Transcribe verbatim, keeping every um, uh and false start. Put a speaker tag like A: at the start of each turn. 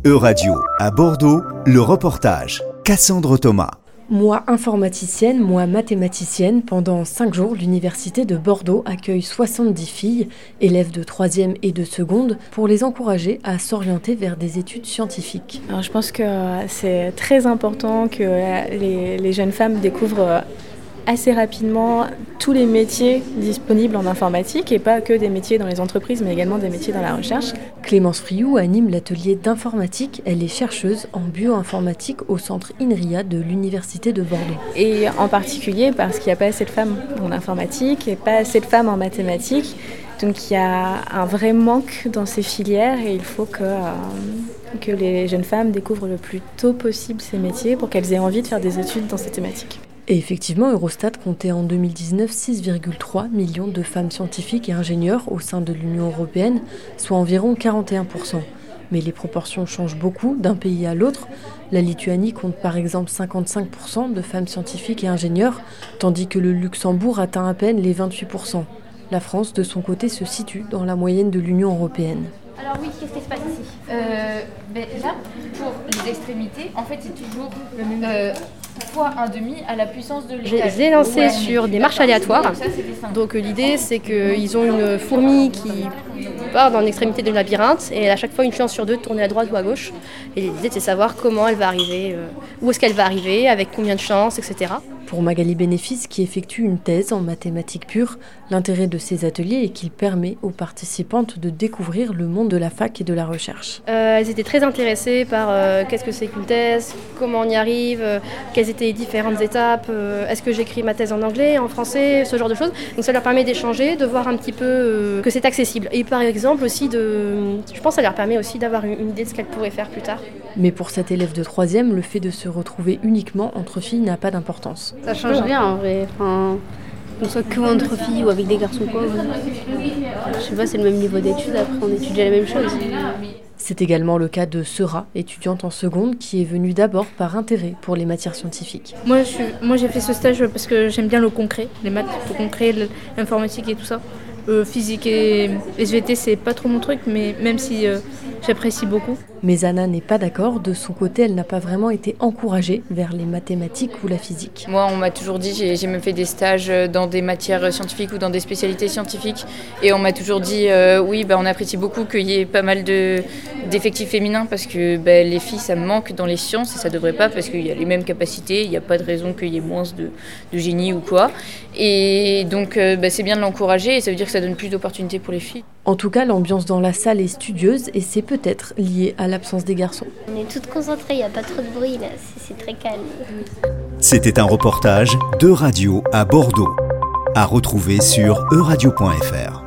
A: E-Radio, à Bordeaux, le reportage. Cassandre Thomas.
B: Moi informaticienne, moi mathématicienne, pendant cinq jours, l'université de Bordeaux accueille soixante-dix filles, élèves de troisième et de seconde, pour les encourager à s'orienter vers des études scientifiques.
C: Alors, je pense que c'est très important que les, les jeunes femmes découvrent assez rapidement tous les métiers disponibles en informatique et pas que des métiers dans les entreprises mais également des métiers dans la recherche.
B: Clémence Friou anime l'atelier d'informatique. Elle est chercheuse en bioinformatique au centre INRIA de l'université de Bordeaux.
C: Et en particulier parce qu'il n'y a pas assez de femmes en informatique et pas assez de femmes en mathématiques. Donc il y a un vrai manque dans ces filières et il faut que, euh, que les jeunes femmes découvrent le plus tôt possible ces métiers pour qu'elles aient envie de faire des études dans ces thématiques.
B: Et effectivement, Eurostat comptait en deux mille dix-neuf six virgule trois millions de femmes scientifiques et ingénieurs au sein de l'Union européenne, soit environ quarante et un pour cent. Mais les proportions changent beaucoup d'un pays à l'autre. La Lituanie compte par exemple cinquante-cinq pour cent de femmes scientifiques et ingénieurs, tandis que le Luxembourg atteint à peine les vingt-huit pour cent. La France, de son côté, se situe dans la moyenne de l'Union européenne.
D: Alors oui, qu'est-ce qui se passe ici euh, ben Là, pour les extrémités, en fait, c'est toujours euh, fois un demi à la puissance de l'étage.
E: Je les ai lancés ouais, sur des marches aléatoires. Donc, ça, donc l'idée, c'est qu'ils ont une fourmi qui part dans l'extrémité du labyrinthe et à chaque fois, une chance sur deux de tourner à droite ou à gauche. Et l'idée, c'est de savoir comment elle va arriver, euh, où est-ce qu'elle va arriver, avec combien de chances, et cetera.
B: Pour Magali Bénéfice, qui effectue une thèse en mathématiques pures, l'intérêt de ces ateliers est qu'il permet aux participantes de découvrir le monde de la fac et de la recherche.
E: Euh, elles étaient très intéressées par euh, qu'est-ce que c'est qu'une thèse, comment on y arrive, euh, quelles étaient les différentes étapes, euh, est-ce que j'écris ma thèse en anglais, en français, ce genre de choses. Donc ça leur permet d'échanger, de voir un petit peu euh, que c'est accessible. Et par exemple aussi, de, je pense que ça leur permet aussi d'avoir une, une idée de ce qu'elles pourraient faire plus tard.
B: Mais pour cette élève de troisième, le fait de se retrouver uniquement entre filles n'a pas d'importance.
F: Ça change rien en vrai, enfin, qu'on soit que entre filles ou avec des garçons quoi. Je sais pas, c'est le même niveau d'études, après on étudie la même chose.
B: C'est également le cas de Sera, étudiante en seconde, qui est venue d'abord par intérêt pour les matières scientifiques.
G: Moi, je suis, moi j'ai fait ce stage parce que j'aime bien le concret, les maths, le concret, l'informatique et tout ça. Euh, physique et S V T, c'est pas trop mon truc, mais même si euh, j'apprécie beaucoup.
B: Mais Anna n'est pas d'accord. De son côté, elle n'a pas vraiment été encouragée vers les mathématiques ou la physique.
H: Moi, on m'a toujours dit, j'ai, j'ai même fait des stages dans des matières scientifiques ou dans des spécialités scientifiques. Et on m'a toujours dit, euh, oui, bah, on apprécie beaucoup qu'il y ait pas mal de, d'effectifs féminins parce que bah, les filles, ça manque dans les sciences et ça devrait pas parce qu'il y a les mêmes capacités. Il n'y a pas de raison qu'il y ait moins de, de génie ou quoi. Et donc, euh, bah, c'est bien de l'encourager et ça veut dire que ça donne plus d'opportunités pour les filles.
B: En tout cas, l'ambiance dans la salle est studieuse et c'est peut-être lié à l'absence des garçons.
I: On est toutes concentrées, il n'y a pas trop de bruit là, c'est, c'est très calme.
A: C'était un reportage d'E-Radio à Bordeaux, à retrouver sur e radio point f r.